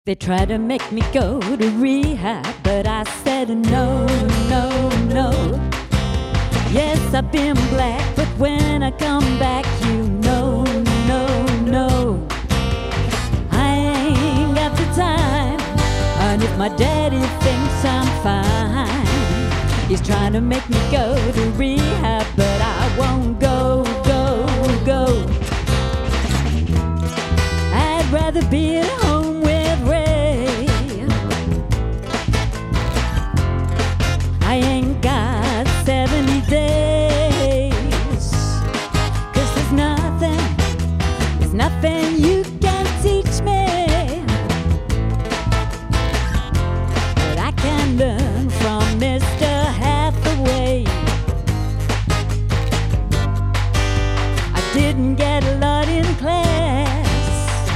They tried to make me go to rehab, but I said no, no, no. Yes, I've been black, but when I come back, you know, no, no. I ain't got the time, and if my daddy thinks I'm fine, he's trying to make me go to rehab, but I won't go, go, go. I'd rather be at home with Ray. I ain't got 70 days, 'cause there's nothing you can teach me that I can learn from Mr. Hathaway. I didn't get a lot in class,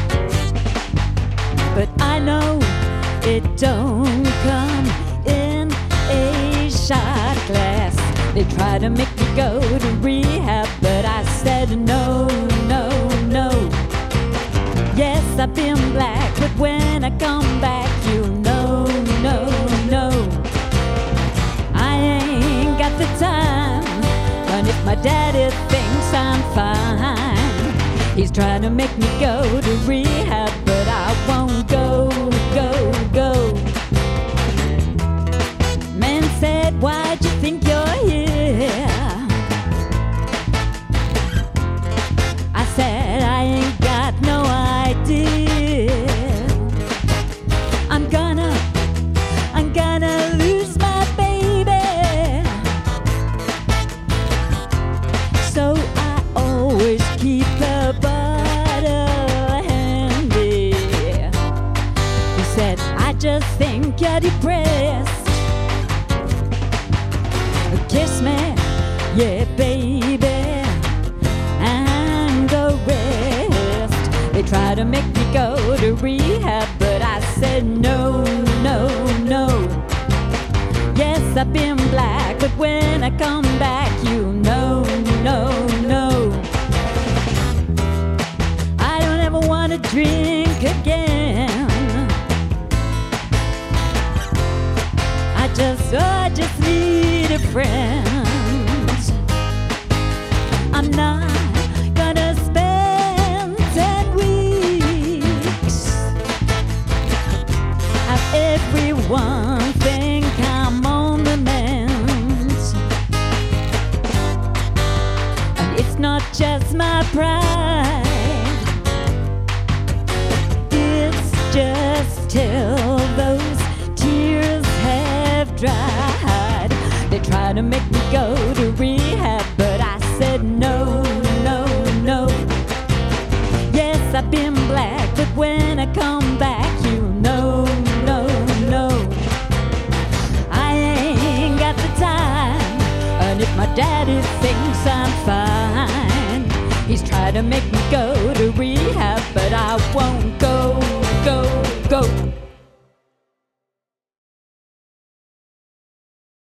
but I know it don't come in a shot glass. They try to make me go to rehab, but I said no, no, no. Yes, I've been black, but when I come back, you know, no, no. I ain't got the time, and if my daddy thinks I'm fine, he's trying to make me go to rehab, but I won't go, go, go. Man said, why'd you think you're here? I said, I ain't got no idea. I'm gonna lose my baby. So I always keep a bottle handy. He said, I just think you're depressed. Kiss me, yeah, baby, and go rest. They try to make me go to rehab, but I said no, no, no. Yes, I've been black, but when I come back, you know, no, no. I don't ever want to drink again. I just need a friend. I'm not gonna spend 10 weeks. Have everyone think I'm on the mend. And it's not just my pride, it's just till those tears have dried. They try to make me go to rehab, but I said no, no, no. Yes, I've been black, but when I come back, you know, no, no. I ain't got the time, and if my daddy thinks I'm fine, he's trying to make me go to rehab, but I won't go, go, go.